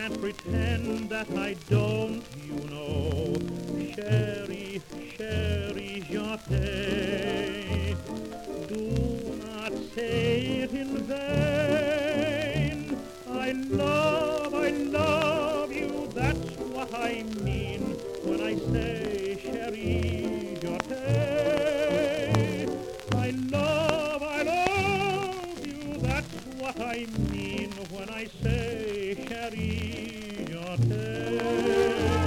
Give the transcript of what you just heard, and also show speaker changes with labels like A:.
A: can't pretend that I don't, you know. Chérie, chérie, je t'aime. Do not say it in vain. I love you, that's what I mean when I say chérie, je t'aime. I love you, that's what I mean when I say chérie, je t'aime.